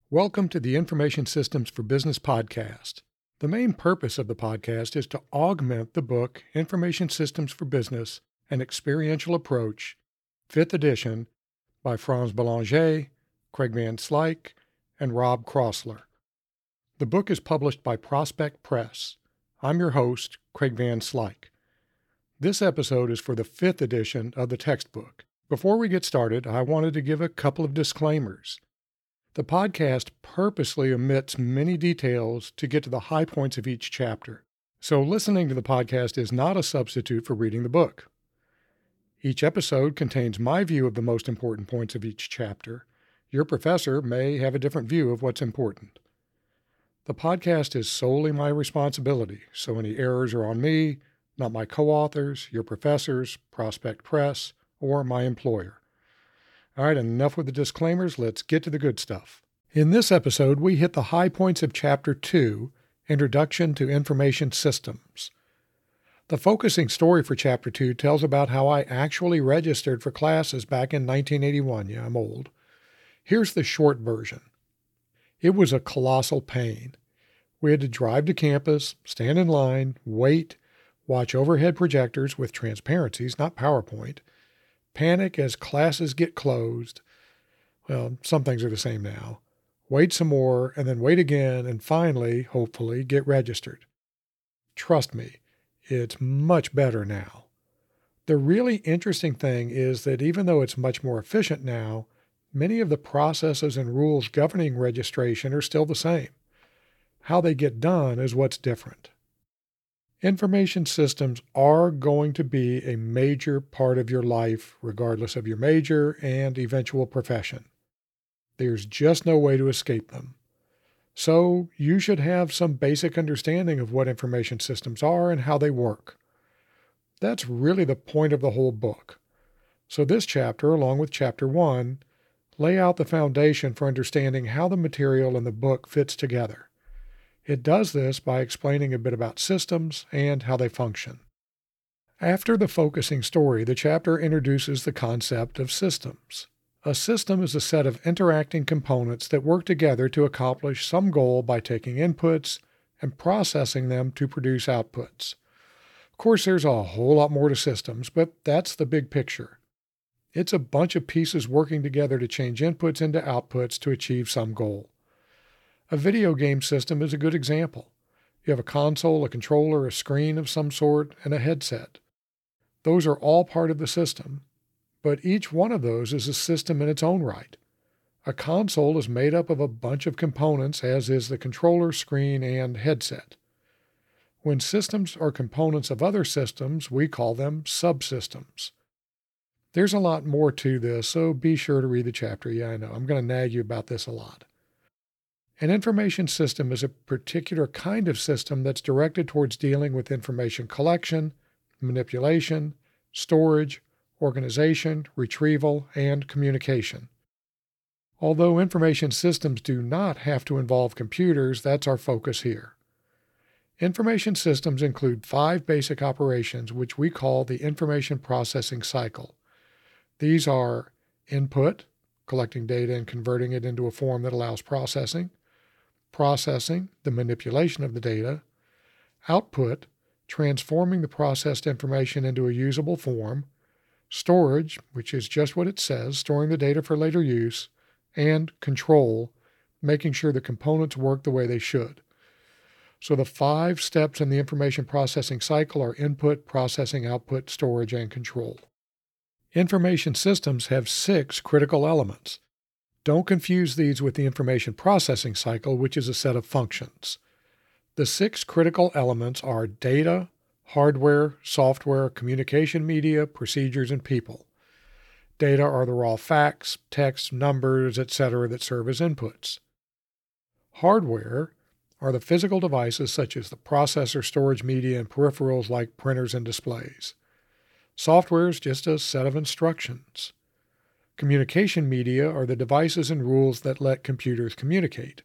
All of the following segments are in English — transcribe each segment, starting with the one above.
Welcome to the Information Systems for Business podcast. The main purpose of the podcast is to augment the book Information Systems for Business, An Experiential Approach, 5th edition, by Frans Belanger, Craig Van Slyke, and Rob Crossler. The book is published by Prospect Press. I'm your host, Craig Van Slyke. This episode is for the 5th edition of the textbook. Before we get started, I wanted to give a couple of disclaimers. The podcast purposely omits many details to get to the high points of each chapter, so listening to the podcast is not a substitute for reading the book. Each episode contains my view of the most important points of each chapter. Your professor may have a different view of what's important. The podcast is solely my responsibility, so any errors are on me, not my co-authors, your professors, Prospect Press, or my employer. All right, enough with the disclaimers. Let's get to the good stuff. In this episode, we hit the high points of Chapter 2, Introduction to Information Systems. The focusing story for Chapter 2 tells about how I actually registered for classes back in 1981. Yeah, I'm old. Here's the short version. It was a colossal pain. We had to drive to campus, stand in line, wait, watch overhead projectors with transparencies, not PowerPoint, panic as classes get closed. Well, some things are the same now. Wait some more, and then wait again, and finally, hopefully, get registered. Trust me, it's much better now. The really interesting thing is that even though it's much more efficient now, many of the processes and rules governing registration are still the same. How they get done is what's different. Information systems are going to be a major part of your life, regardless of your major and eventual profession. There's just no way to escape them. So you should have some basic understanding of what information systems are and how they work. That's really the point of the whole book. So this chapter, along with Chapter 1, lay out the foundation for understanding how the material in the book fits together. It does this by explaining a bit about systems and how they function. After the focusing story, the chapter introduces the concept of systems. A system is a set of interacting components that work together to accomplish some goal by taking inputs and processing them to produce outputs. Of course, there's a whole lot more to systems, but that's the big picture. It's a bunch of pieces working together to change inputs into outputs to achieve some goal. A video game system is a good example. You have a console, a controller, a screen of some sort, and a headset. Those are all part of the system, but each one of those is a system in its own right. A console is made up of a bunch of components, as is the controller, screen, and headset. When systems are components of other systems, we call them subsystems. There's a lot more to this, so be sure to read the chapter. Yeah, I know, I'm going to nag you about this a lot. An information system is a particular kind of system that's directed towards dealing with information collection, manipulation, storage, organization, retrieval, and communication. Although information systems do not have to involve computers, that's our focus here. Information systems include 5 basic operations, which we call the information processing cycle. These are input, collecting data and converting it into a form that allows processing; processing, the manipulation of the data; output, transforming the processed information into a usable form; storage, which is just what it says, storing the data for later use; and control, making sure the components work the way they should. So the 5 steps in the information processing cycle are input, processing, output, storage, and control. Information systems have 6 critical elements. Don't confuse these with the information processing cycle, which is a set of functions. The 6 critical elements are data, hardware, software, communication media, procedures, and people. Data are the raw facts, text, numbers, etc. that serve as inputs. Hardware are the physical devices such as the processor, storage media, and peripherals like printers and displays. Software is just a set of instructions. Communication media are the devices and rules that let computers communicate.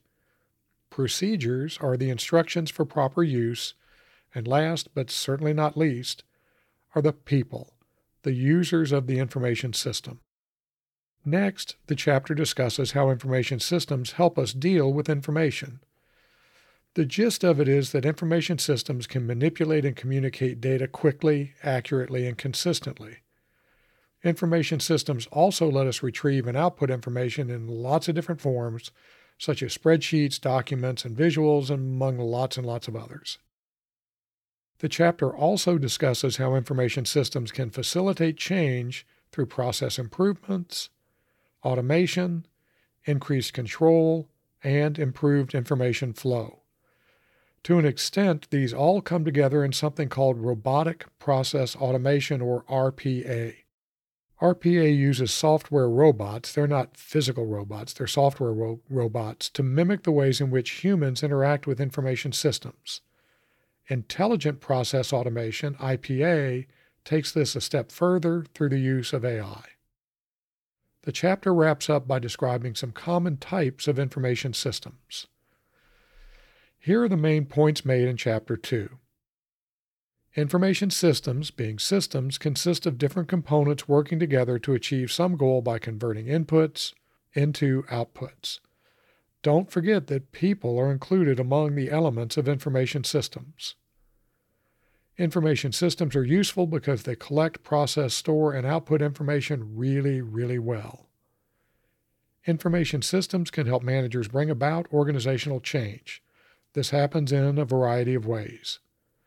Procedures are the instructions for proper use, and last, but certainly not least, are the people, the users of the information system. Next, the chapter discusses how information systems help us deal with information. The gist of it is that information systems can manipulate and communicate data quickly, accurately, and consistently. Information systems also let us retrieve and output information in lots of different forms, such as spreadsheets, documents, and visuals, among lots and lots of others. The chapter also discusses how information systems can facilitate change through process improvements, automation, increased control, and improved information flow. To an extent, these all come together in something called robotic process automation, or RPA. RPA uses software robots, they're not physical robots, they're software robots, to mimic the ways in which humans interact with information systems. Intelligent Process Automation, IPA, takes this a step further through the use of AI. The chapter wraps up by describing some common types of information systems. Here are the main points made in Chapter 2. Information systems, being systems, consist of different components working together to achieve some goal by converting inputs into outputs. Don't forget that people are included among the elements of information systems. Information systems are useful because they collect, process, store, and output information really, really well. Information systems can help managers bring about organizational change. This happens in a variety of ways.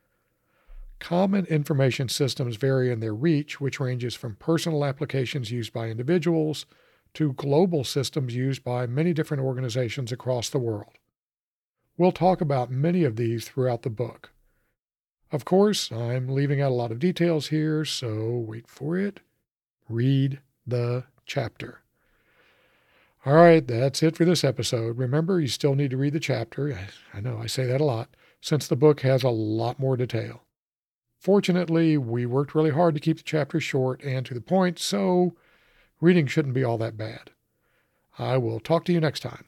Common information systems vary in their reach, which ranges from personal applications used by individuals to global systems used by many different organizations across the world. We'll talk about many of these throughout the book. Of course, I'm leaving out a lot of details here, so wait for it. Read the chapter. All right, that's it for this episode. Remember, you still need to read the chapter. I know I say that a lot, since the book has a lot more detail. Fortunately, we worked really hard to keep the chapter short and to the point, so reading shouldn't be all that bad. I will talk to you next time.